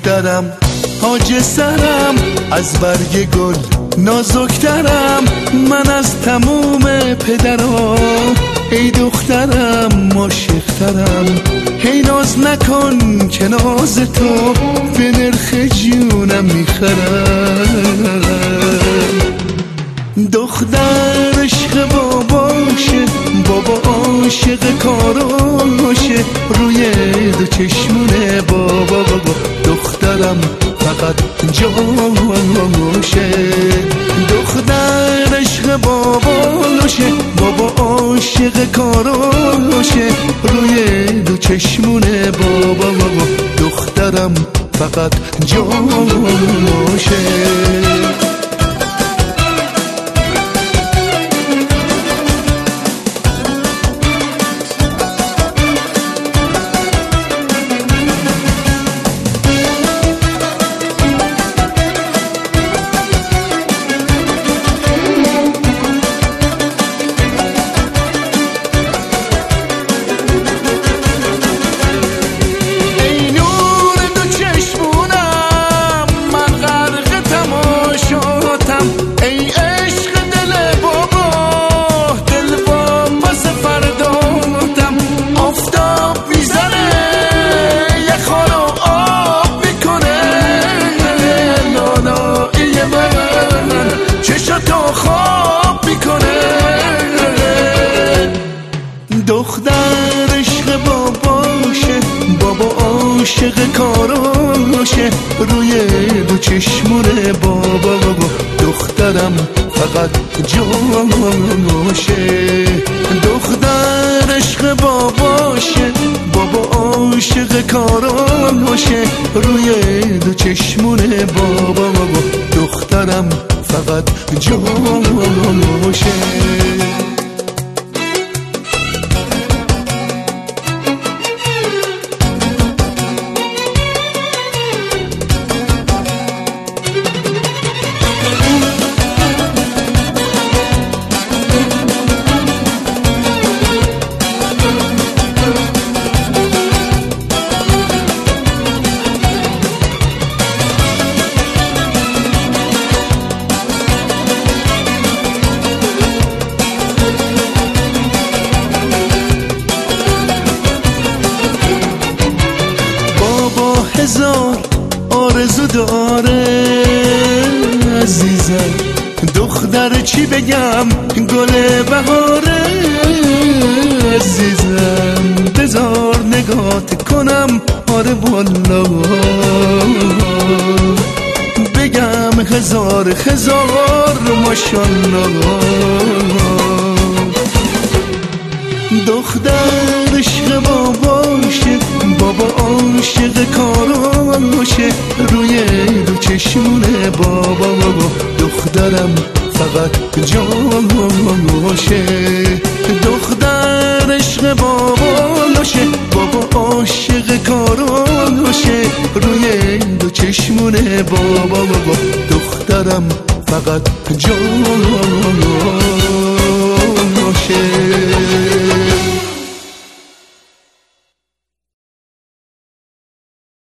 دخترم تاج سرم، از برگ گل نازکترم من از تموم پدرام. ای دخترم عاشقترم، هی ناز نکن که ناز تو به نرخ جونم میخرم. دختر عشق باباشه، بابا عاشق کاراشه، روی دو چشمونه بابا دخترم فقط جاشه. دختر عشق باباشه، بابا عاشق کاراشه، روی دو چشمونه بابا دخترم فقط جاشه. دختر عشق باباشه، بابا عاشق کاراشه، روی دو چشمونه بابا دخترم فقط جاشه. دختر عشق باباشه، بابا عاشق کاراشه، روی دو چشمونه بابا دخترم فقط جاشه. هزار آرزو داره عزیزم، دختر چی بگم گل بهاره عزیزم. بذار نگات کنم آره والا، بگم هزار ماشالله. دختر عشق باباشه، بابا عاشق کاراشه، روی دو چشمونه بابا دخترم فقط جاشه. دختر عشق باباشه، بابا عاشق کاراشه، روی دو چشمونه بابا دخترم فقط جاشه.